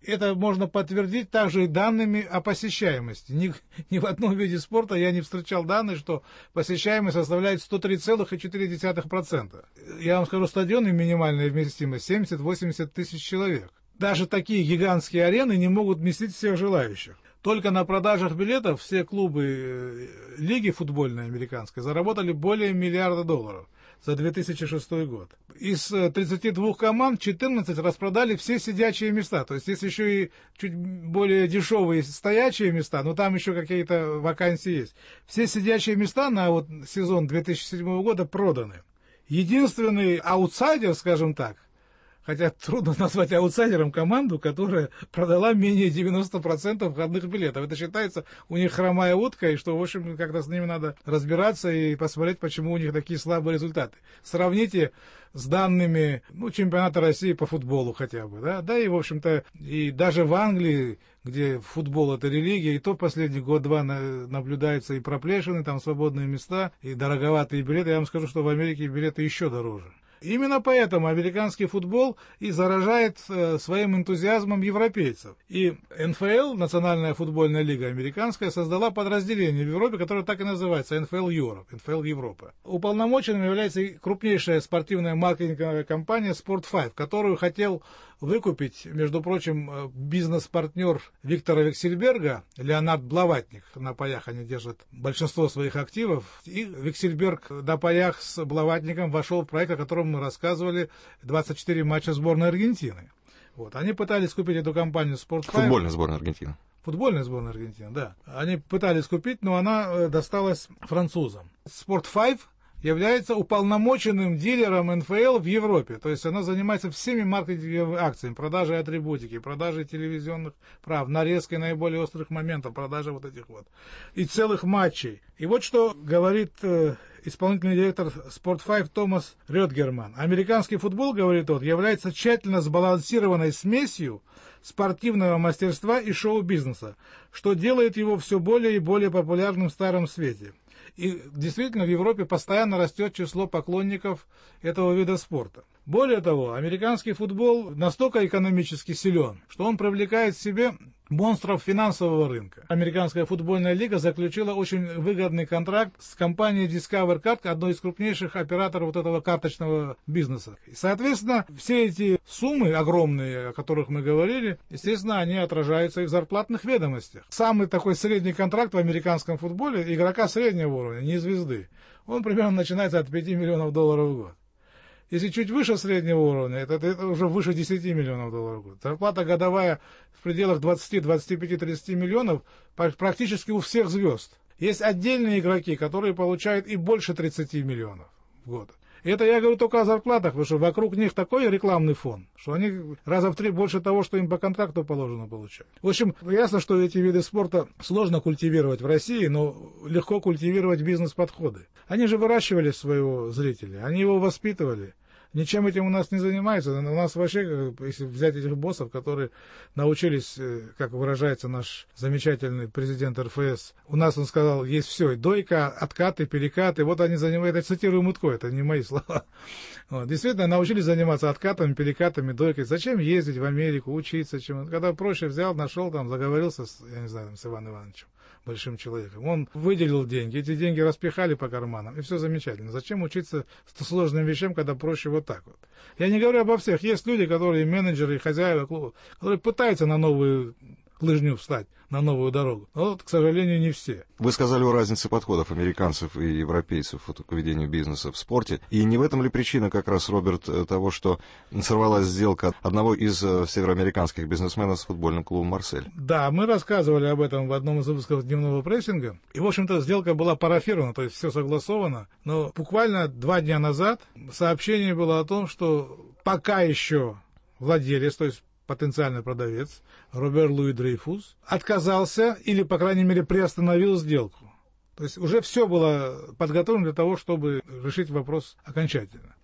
Speaker 12: Это можно подтвердить также и данными о посещаемости. Ни, ни в одном виде спорта я не встречал данные, что посещаемость составляет сто три целых четыре десятых процента. Я вам скажу, стадионы минимальная вместимость семьдесят-восемьдесят тысяч человек. Даже такие гигантские арены не могут вместить всех желающих. Только на продажах билетов все клубы лиги футбольной американской заработали более миллиарда долларов за две тысячи шестой год. Из тридцати двух команд четырнадцать распродали все сидячие места. То есть есть еще и чуть более дешевые стоячие места, но там еще какие-то вакансии есть. Все сидячие места на вот сезон две тысячи седьмого года проданы. Единственный аутсайдер, скажем так, хотя трудно назвать аутсайдером команду, которая продала менее девяноста процентов входных билетов. Это считается у них хромая утка, и что, в общем, как-то с ними надо разбираться и посмотреть, почему у них такие слабые результаты. Сравните с данными, ну, чемпионата России по футболу хотя бы, да, да, и, в общем-то, и даже в Англии, где футбол — это религия, и то последний год-два наблюдаются и проплешины, там свободные места, и дороговатые билеты. Я вам скажу, что в Америке билеты еще дороже. Именно поэтому американский футбол и заражает э, своим энтузиазмом европейцев. И эн эф эл, Национальная футбольная лига американская, создала подразделение в Европе, которое так и называется эн эф эл Europe, эн эф эл Европа. Уполномоченным является и крупнейшая спортивная маркетинговая компания спорт пять, которую хотел выкупить, между прочим, бизнес-партнер Виктора Вексельберга, Леонард Блаватник. На паях они держат большинство своих активов. И Вексельберг на паях с Блаватником вошел в проект, о котором мы рассказывали, двадцать четыре матча сборной Аргентины. Вот. Они пытались купить эту компанию спорт пять.
Speaker 3: Футбольная сборная Аргентины.
Speaker 12: Футбольная сборная Аргентины, да. Они пытались купить, но она досталась французам. спорт пять является уполномоченным дилером эн эф эл в Европе. То есть она занимается всеми маркетинговыми акциями, продажей атрибутики, продажей телевизионных прав, нарезкой наиболее острых моментов, продажей вот этих вот. И целых матчей. И вот что говорит э, исполнительный директор спорт пять Томас Рёдгерман. Американский футбол, говорит он, является тщательно сбалансированной смесью спортивного мастерства и шоу-бизнеса, что делает его все более и более популярным в Старом Свете. И действительно в Европе постоянно растет число поклонников этого вида спорта. Более того, американский футбол настолько экономически силен, что он привлекает к себе монстров финансового рынка. Американская футбольная лига заключила очень выгодный контракт с компанией Discover Card, одной из крупнейших операторов вот этого карточного бизнеса. И, соответственно, все эти суммы огромные, о которых мы говорили, естественно, они отражаются и в зарплатных ведомостях. Самый такой средний контракт в американском футболе игрока среднего уровня, не звезды, он примерно начинается от пяти миллионов долларов в год. Если чуть выше среднего уровня, это, это уже выше десяти миллионов долларов в год. Зарплата годовая в пределах двадцати, двадцати пяти, тридцати миллионов практически у всех звезд. Есть отдельные игроки, которые получают и больше тридцати миллионов в год. И это я говорю только о зарплатах, потому что вокруг них такой рекламный фон, что они раза в три больше того, что им по контракту положено получать. В общем, ясно, что эти виды спорта сложно культивировать в России, но легко культивировать бизнес-подходы. Они же выращивали своего зрителя, они его воспитывали. Ничем этим у нас не занимаются. У нас вообще, если взять этих боссов, которые научились, как выражается наш замечательный президент эр эф эс, у нас, он сказал, есть все, дойка, откаты, перекаты, вот они занимаются, это цитирую Мутко, это не мои слова. Вот. Действительно, научились заниматься откатами, перекатами, дойкой. Зачем ездить в Америку, учиться чему-то? Когда проще взял, нашел, там, заговорился с, я не знаю, там, с Иваном Ивановичем, большим человеком. Он выделил деньги, эти деньги распихали по карманам, и все замечательно. Зачем учиться сложным вещам, когда проще вот так вот? Я не говорю обо всех. Есть люди, которые менеджеры и хозяева клуба, которые пытаются на новую лыжню встать, на новую дорогу. Но, вот, к сожалению, не все.
Speaker 3: Вы сказали о разнице подходов американцев и европейцев к ведению бизнеса в спорте. И не в этом ли причина как раз, Роберт, того, что сорвалась сделка одного из североамериканских бизнесменов с футбольным клубом «Марсель»?
Speaker 12: Да, мы рассказывали об этом в одном из выпусков дневного прессинга. И, в общем-то, сделка была парафирована, то есть все согласовано. Но буквально два дня назад сообщение было о том, что пока еще владелец, то есть потенциальный продавец, Робер Луи Дрейфус, отказался или, по крайней мере, приостановил сделку. То есть уже все было подготовлено для того, чтобы решить вопрос окончательно.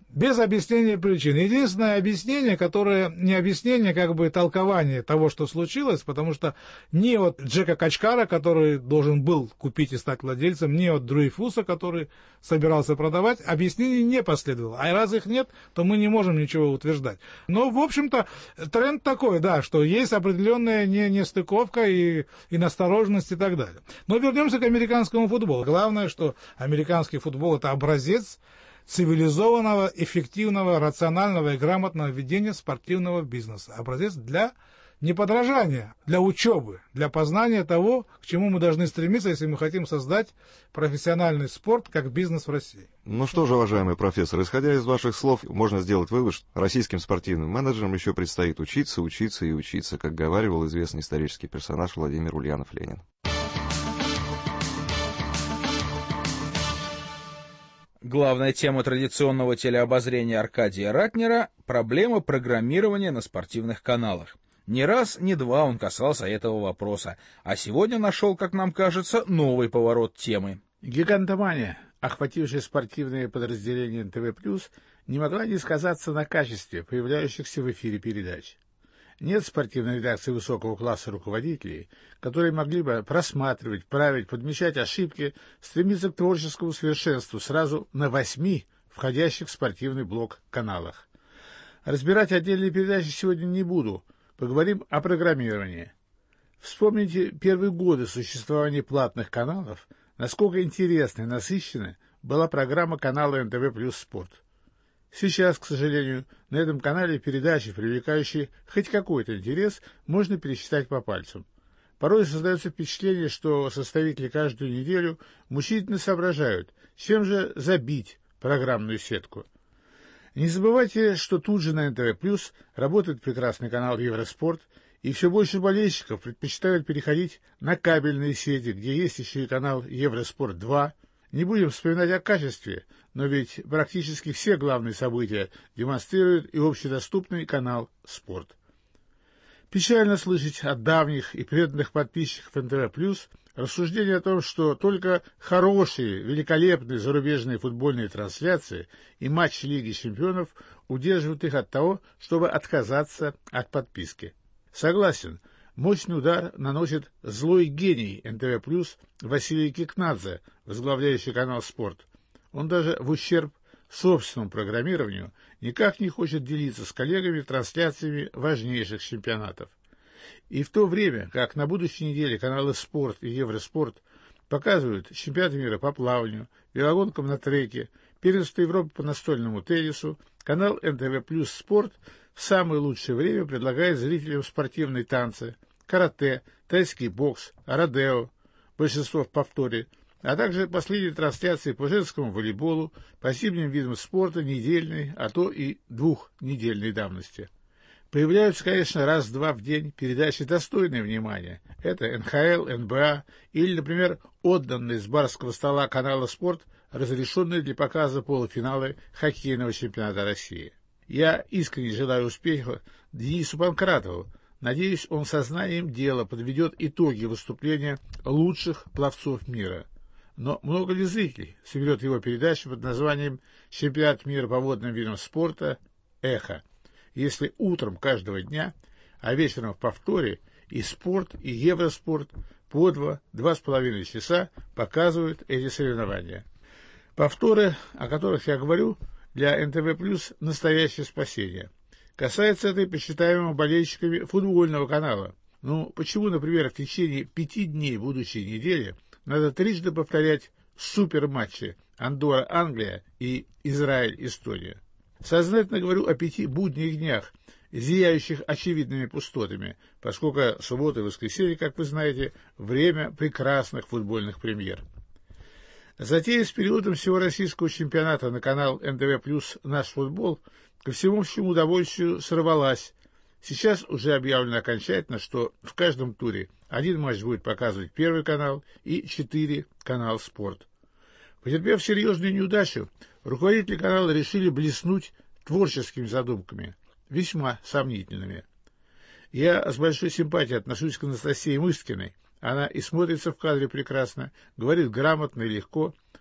Speaker 12: без объяснения причин. Единственное объяснение, которое не объяснение, как бы толкование того, что случилось, потому что ни от Джека Качкара, который должен был купить и стать владельцем, ни от Дрейфуса, который собирался продавать, объяснений не последовало. А раз их нет, то мы не можем ничего утверждать. Но, в общем-то, тренд такой, да, что есть определенная не, нестыковка и, и настороженность и так далее. Но вернемся к американскому футболу. Главное, что американский футбол – это образец цивилизованного, эффективного, рационального и грамотного ведения спортивного бизнеса. Образец для неподражания, для учебы, для познания того, к чему мы должны стремиться, если мы хотим создать профессиональный спорт как бизнес в России.
Speaker 3: Ну что же, уважаемый профессор, исходя из ваших слов, можно сделать вывод, что российским спортивным менеджерам еще предстоит учиться, учиться и учиться, как говаривал известный исторический персонаж Владимир Ульянов-Ленин.
Speaker 2: Главная тема традиционного телеобозрения Аркадия Ратнера – проблема программирования на спортивных каналах. Ни раз, ни два он касался этого вопроса, а сегодня нашел, как нам кажется, новый поворот темы.
Speaker 13: Гигантомания, охватившая спортивные подразделения эн тэ вэ плюс, не могла не сказаться на качестве появляющихся в эфире передач. Нет спортивной редакции высокого класса руководителей, которые могли бы просматривать, править, подмечать ошибки, стремиться к творческому совершенству сразу на восьми входящих в спортивный блок каналах. Разбирать отдельные передачи сегодня не буду, поговорим о программировании. Вспомните первые годы существования платных каналов, насколько интересна и насыщенна была программа канала эн тэ вэ плюс Спорт. Сейчас, к сожалению, на этом канале передачи, привлекающие хоть какой-то интерес, можно пересчитать по пальцам. Порой создается впечатление, что составители каждую неделю мучительно соображают, чем же забить программную сетку. Не забывайте, что тут же на эн тэ вэ плюс работает прекрасный канал Евроспорт, и все больше болельщиков предпочитают переходить на кабельные сети, где есть еще и канал Евроспорт два. Не будем вспоминать о качестве, но ведь практически все главные события демонстрирует и общедоступный канал «Спорт». Печально слышать от давних и преданных подписчиков эн тэ вэ плюс рассуждение о том, что только хорошие, великолепные зарубежные футбольные трансляции и матчи Лиги чемпионов удерживают их от того, чтобы отказаться от подписки. Согласен. Мощный удар наносит злой гений эн тэ вэ плюс Василий Кикнадзе, возглавляющий канал «Спорт». Он даже в ущерб собственному программированию никак не хочет делиться с коллегами трансляциями важнейших чемпионатов. И в то время, как на будущей неделе каналы «Спорт» и «Евроспорт» показывают чемпионат мира по плаванию, велогонкам на треке, первенство Европы по настольному теннису, канал эн тэ вэ плюс Спорт в самое лучшее время предлагает зрителям спортивные танцы, карате, тайский бокс, родео, большинство в повторе, а также последние трансляции по женскому волейболу, по зимним видам спорта недельной, а то и двухнедельной давности. Появляются, конечно, раз-два в день передачи достойные внимания. Это эн ха эл, эн бэ а или, например, отданные с барского стола канала «Спорт», разрешенные для показа полуфинала хоккейного чемпионата России. Я искренне желаю успеха Денису Панкратову. Надеюсь, он сознанием дела подведет итоги выступления лучших пловцов мира. Но много ли зрителей соберет его передачу под названием «Чемпионат мира по водным видам спорта. Эхо», если утром каждого дня, а вечером в повторе и «Спорт», и «Евроспорт» по два, два с половиной часа показывают эти соревнования. Повторы, о которых я говорю, для эн тэ вэ плюс настоящее спасение. Касается это почитаемого болельщиками футбольного канала. Ну, почему, например, в течение пяти дней будущей недели надо трижды повторять суперматчи Андорра-Англия и Израиль-Эстония? Сознательно говорю о пяти будних днях, зияющих очевидными пустотами, поскольку суббота и воскресенье, как вы знаете, время прекрасных футбольных премьер. Затея с периодом всего российского чемпионата на канал эн тэ вэ плюс «Наш футбол» ко всему всему удовольствию сорвалась. Сейчас уже объявлено окончательно, что в каждом туре один матч будет показывать Первый канал и четыре канал «Спорт». Потерпев серьезную неудачу, руководители канала решили блеснуть творческими задумками, весьма сомнительными. Я с большой симпатией отношусь к Анастасии Мышкиной. Она и смотрится в кадре прекрасно, говорит грамотно и легко,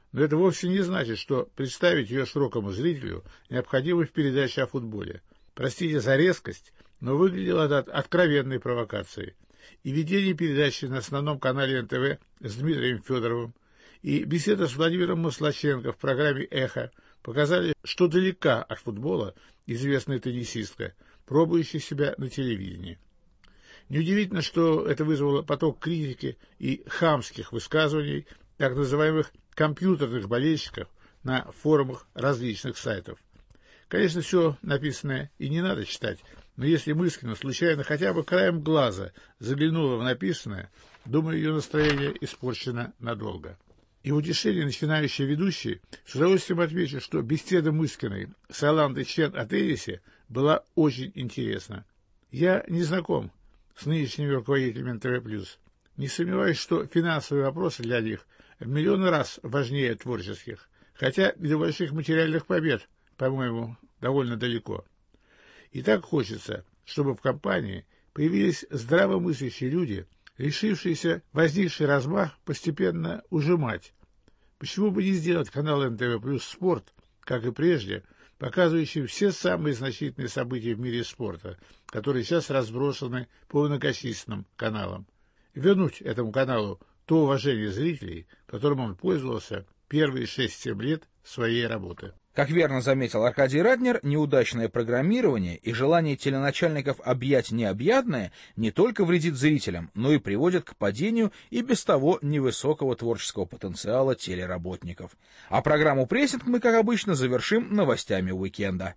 Speaker 13: Но это вовсе не значит, что представить ее широкому зрителю необходимо в передаче о футболе. Простите за резкость, но выглядело это откровенной провокацией. И ведение передачи на основном канале эн тэ вэ с Дмитрием Федоровым, и беседа с Владимиром Маслаченко в программе «Эхо» показали, что далека от футбола известная теннисистка, пробующая себя на телевидении. Неудивительно, что это вызвало поток критики и хамских высказываний так называемых компьютерных болельщиков на форумах различных сайтов. Конечно, все написанное и не надо читать, но если мысленно, случайно, хотя бы краем глаза заглянула в написанное, думаю, ее настроение испорчено надолго. И в утешение начинающей ведущей с удовольствием отмечу, что беседа Мыскиной с Оландой Чен о теннисе была очень интересна. Я не знаком с нынешними руководителями эн тэ вэ плюс. Не сомневаюсь, что финансовые вопросы для них в миллионы раз важнее творческих, хотя и до больших материальных побед, по-моему, довольно далеко. И так хочется, чтобы в компании появились здравомыслящие люди, решившиеся возникший размах постепенно ужимать. Почему бы не сделать канал эн тэ вэ плюс Спорт, как и прежде, показывающий все самые значительные события в мире спорта, которые сейчас разбросаны по многочисленным каналам. Вернуть этому каналу то уважение зрителей, которым он пользовался первые шесть-семь лет своей работы.
Speaker 2: Как верно заметил Аркадий Раднер, неудачное программирование и желание теленачальников объять необъятное не только вредит зрителям, но и приводит к падению и без того невысокого творческого потенциала телеработников. А программу «Прессинг» мы, как обычно, завершим новостями уикенда.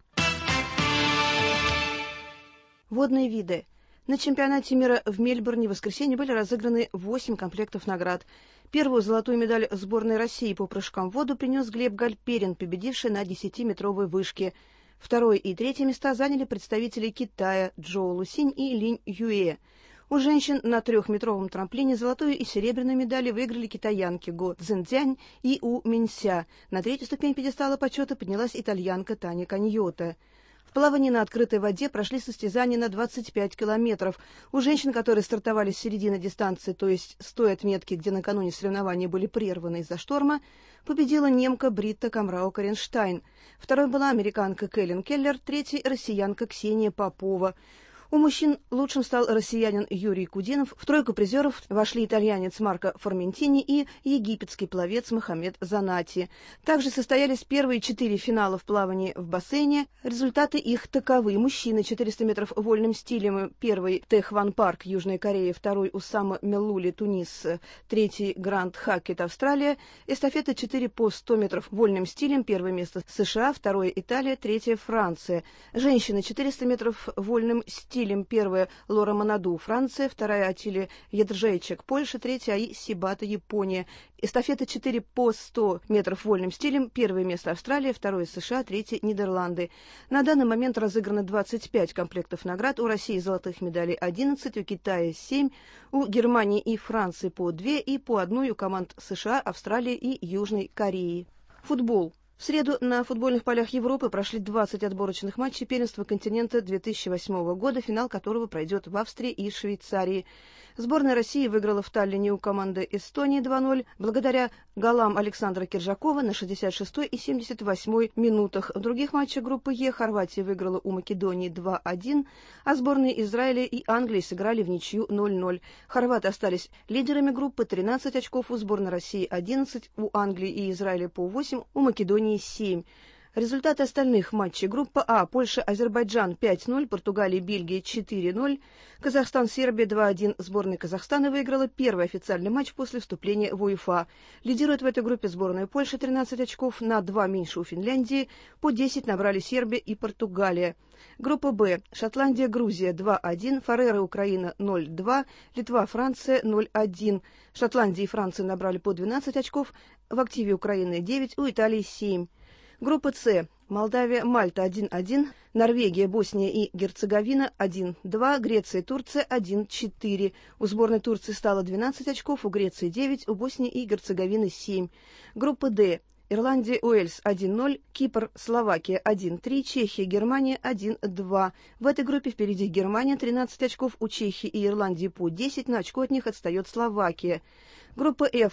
Speaker 4: Водные виды. На чемпионате мира в Мельбурне в воскресенье были разыграны восемь комплектов наград. Первую золотую медаль сборной России по прыжкам в воду принес Глеб Гальперин, победивший на десятиметровой вышке. Второе и третье места заняли представители Китая Джоу Лусинь и Линь Юэ. У женщин на трехметровом трамплине золотую и серебряную медали выиграли китаянки Го Цзинцзянь и У Минся. На третью ступень пьедестала почета поднялась итальянка Таня Каньота. В плавании на открытой воде прошли состязания на двадцать пять километров. У женщин, которые стартовали с середины дистанции, то есть с той отметки, где накануне соревнования были прерваны из-за шторма, победила немка Бритта Камрау-Коренштайн. Второй была американка Кэлен Келлер, третьей — россиянка Ксения Попова. У мужчин лучшим стал россиянин Юрий Кудинов. В тройку призеров вошли итальянец Марко Форментини и египетский пловец Мохаммед Занати. Также состоялись первые четыре финала в плавании в бассейне. Результаты их таковы. Мужчины четыреста метров вольным стилем. Первый — Тэхван Парк, Южная Корея. Второй — Усама Меллули, Тунис. Третий — Гранд Хакет, Австралия. Эстафета четыре по сто метров вольным стилем. Первое место — США, второе — Италия, третье — Франция. Женщины четыреста метров вольным стилем. Первая — Лора Манаду, Франция, вторая — Атилия Ядржейчик, Польша, третья — Аи Сибата, Япония. Эстафета четыре по сто метров вольным стилем. Первое место — Австралия, второе — США, третье — Нидерланды. На данный момент разыграно двадцать пять комплектов наград. У России золотых медалей одиннадцать, у Китая семь, у Германии и Франции по две и по одной у команд США, Австралии и Южной Кореи. Футбол. В среду на футбольных полях Европы прошли двадцать отборочных матчей первенства континента две тысячи восьмого года, финал которого пройдет в Австрии и Швейцарии. Сборная России выиграла в Таллине у команды Эстонии два ноль благодаря голам Александра Киржакова на шестьдесят шестой и семьдесят восьмой минутах. В других матчах группы Е Хорватия выиграла у Македонии два один, а сборные Израиля и Англии сыграли в ничью ноль ноль. Хорваты остались лидерами группы, тринадцать очков, у сборной России одиннадцать, у Англии и Израиля по восемь, у Македонии семь. Результаты остальных матчей. Группа А. Польша, Азербайджан пять ноль, Португалия, Бельгия четыре ноль, Казахстан, Сербия два один. Сборная Казахстана выиграла первый официальный матч после вступления в УЕФА. Лидирует в этой группе сборная Польши, тринадцать очков, на два меньше у Финляндии, по десять набрали Сербия и Португалия. Группа Б. Шотландия, Грузия два один, Фареры, Украина ноль два, Литва, Франция ноль один. Шотландия и Франция набрали по двенадцать очков, в активе Украины девять, у Италии семь. Группа С. Молдавия, Мальта один один, Норвегия, Босния и Герцеговина один два, Греция, Турция один четыре. У сборной Турции стало двенадцать очков, у Греции девять, у Боснии и Герцеговины семь. Группа Д. Ирландия, Уэльс один ноль, Кипр, Словакия один три, Чехия, Германия один два. В этой группе впереди Германия тринадцать очков, у Чехии и Ирландии по десять, на очко от них отстает Словакия. Группа Ф.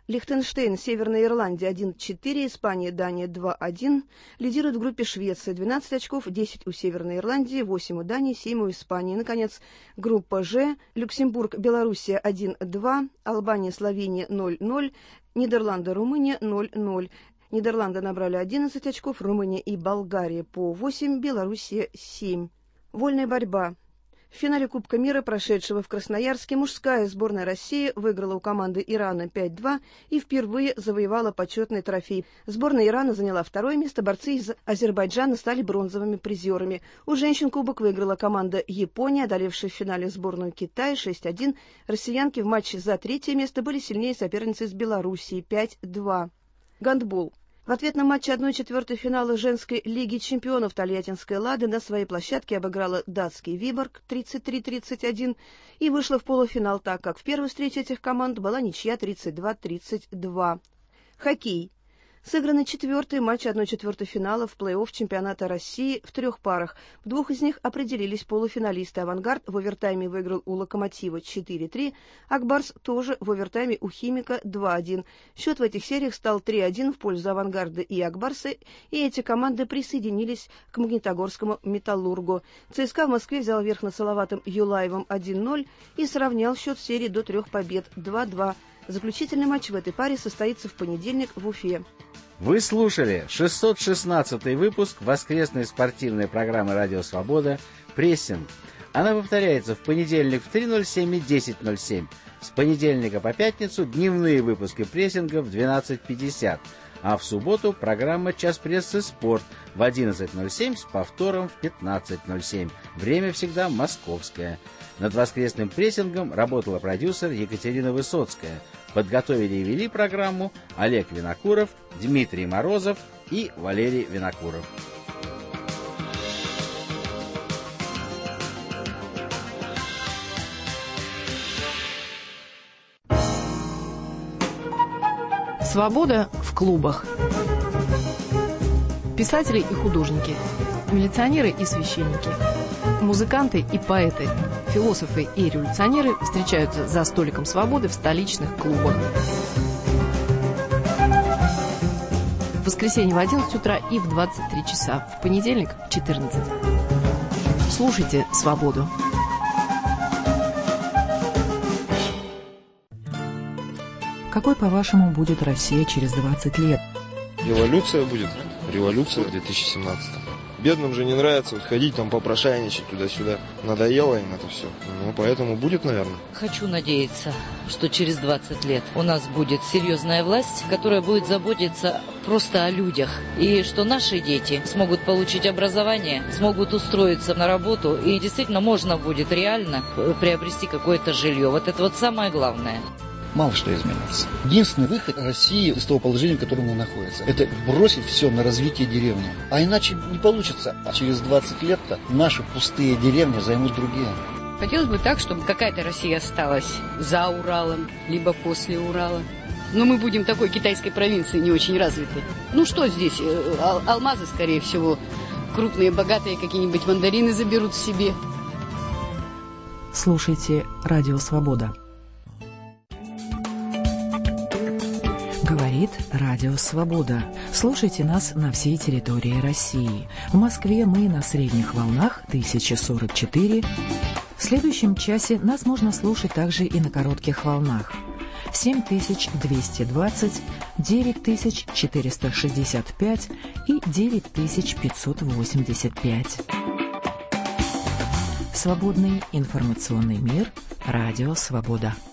Speaker 4: Лихтенштейн, Северная Ирландия один четыре, Испания, Дания два один. Лидирует в группе Швеция двенадцать очков, десять у Северной Ирландии, восемь у Дании, семь у Испании. Наконец, группа Ж. Люксембург, Белоруссия один два, Албания, Словения ноль ноль, Нидерланды, Румыния ноль ноль. Нидерланды набрали одиннадцать очков, Румыния и Болгария по восемь, Белоруссия семь. Вольная борьба. В финале Кубка мира, прошедшего в Красноярске, мужская сборная России выиграла у команды Ирана пять два и впервые завоевала почетный трофей. Сборная Ирана заняла второе место, борцы из Азербайджана стали бронзовыми призерами. У женщин кубок выиграла команда Япония, одолевшая в финале сборную Китая шесть один. Россиянки в матче за третье место были сильнее соперницы из Белоруссии пять два. Гандбол. В ответном матче одна четвертая финала женской лиги чемпионов Тольяттинская «Лада» на своей площадке обыграла датский «Виборг» тридцать три тридцать один и вышла в полуфинал, так как в первой встрече этих команд была ничья тридцать два тридцать два. Хоккей. Сыграны четвертый матч одна четвертая финала в плей-офф чемпионата России в трех парах. В двух из них определились полуфиналисты. «Авангард» в овертайме выиграл у «Локомотива» четыре три, «Акбарс» тоже в овертайме у «Химика» два один. Счет в этих сериях стал три один в пользу «Авангарда» и «Акбарса», и эти команды присоединились к магнитогорскому «Металлургу». ЦСКА в Москве взял верх над Салаватом Юлаевым один ноль и сравнял счет серии до трех побед два два. Заключительный матч в этой паре состоится в понедельник в Уфе.
Speaker 1: Вы слушали шестьсот шестнадцатый выпуск воскресной спортивной программы «Радио Свобода» «Прессинг». Она повторяется в понедельник в три ноль семь и десять ноль семь. С понедельника по пятницу дневные выпуски прессинга в двенадцать пятьдесят. А в субботу программа «Час прессы. Спорт» в одиннадцать ноль семь с повтором в пятнадцать ноль семь. Время всегда московское. Над воскресным прессингом работала продюсер Екатерина Высоцкая. Подготовили и вели программу Олег Винокуров, Дмитрий Морозов и Валерий Винокуров.
Speaker 9: Свобода в клубах. Писатели и художники, милиционеры и священники, музыканты и поэты, философы и революционеры встречаются за столиком свободы в столичных клубах. В воскресенье в одиннадцать утра и в двадцать три часа, в понедельник в четырнадцать. Слушайте «Свободу». Какой, по-вашему, будет Россия через двадцать лет?
Speaker 14: Революция будет. Революция в две тысячи семнадцатом. Бедным же не нравится вот ходить там попрошайничать туда-сюда. Надоело им это все. Ну, поэтому будет, наверное.
Speaker 15: Хочу надеяться, что через двадцать лет у нас будет серьезная власть, которая будет заботиться просто о людях. И что наши дети смогут получить образование, смогут устроиться на работу. И действительно можно будет реально приобрести какое-то жилье. Вот это вот самое главное.
Speaker 16: Мало что изменится. Единственный выход России из того положения, в котором она находится, это бросить все на развитие деревни. А иначе не получится. А через двадцать лет-то наши пустые деревни займут другие.
Speaker 17: Хотелось бы так, чтобы какая-то Россия осталась за Уралом, либо после Урала. Но мы будем такой китайской провинции не очень развитой. Ну что здесь? Ал- алмазы, скорее всего. Крупные, богатые какие-нибудь мандарины заберут себе.
Speaker 9: Слушайте «Радио Свобода». Говорит Радио Свобода. Слушайте нас на всей территории России. В Москве мы на средних волнах тысяча сорок четыре. В следующем часе нас можно слушать также и на коротких волнах. семь тысяч двести двадцать, девять тысяч четыреста шестьдесят пять и девять тысяч пятьсот восемьдесят пять. Свободный информационный мир. Радио Свобода.